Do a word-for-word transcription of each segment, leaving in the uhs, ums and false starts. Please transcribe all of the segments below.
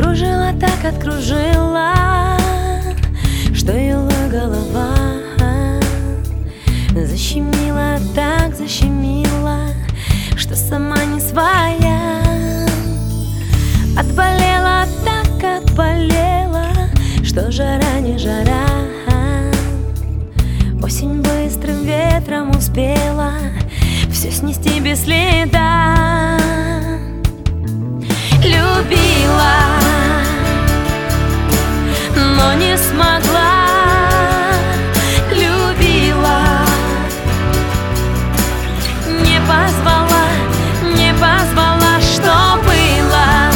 Откружила так, откружила, что юла голова. Защемила так, защемила, что сама не своя. Отболела так, отболела, что жара не жара. Осень быстрым ветром успела все снести без следа. Любила, но не смогла. Любила, не позвала, не позвала, что было,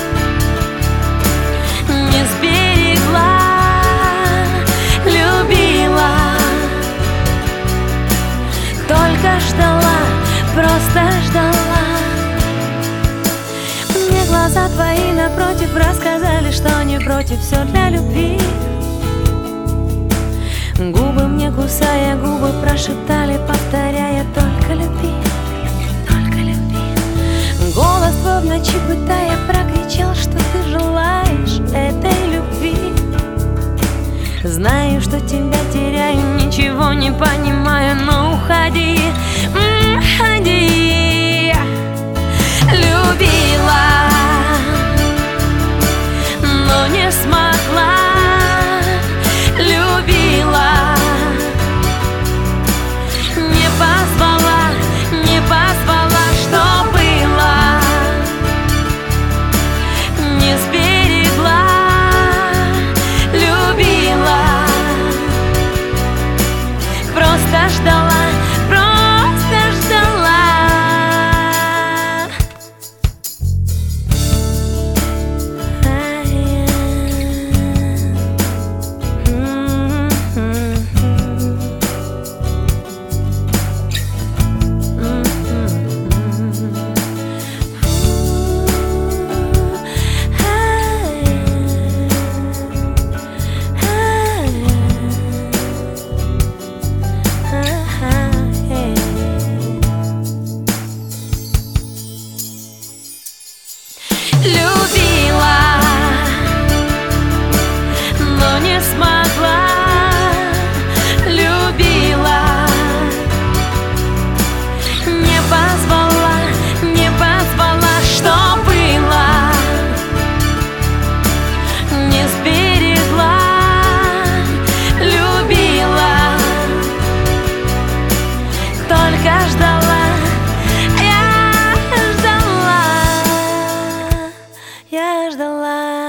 не сберегла. Любила, только ждала, просто ждала. Мне глаза твои напротив рассказали, что не против, все для любви. Губы мне, кусая губы, прошептали, повторяя: только люби, только люби. Голос твой в ночи пытая прокричал, что ты желаешь этой любви. Знаю, что тебя теряю, ничего не понимаю, но уходи, уходи. Любила, но не смогла. Любила, не позвала, не позвала, что было, не сберегла. Любила, просто ждала, просто ждала. Любила, но не смогла. Любила, не позвала, не позвала, что было, не сберегла. Любила, только ждала. Я ждала, я ждала.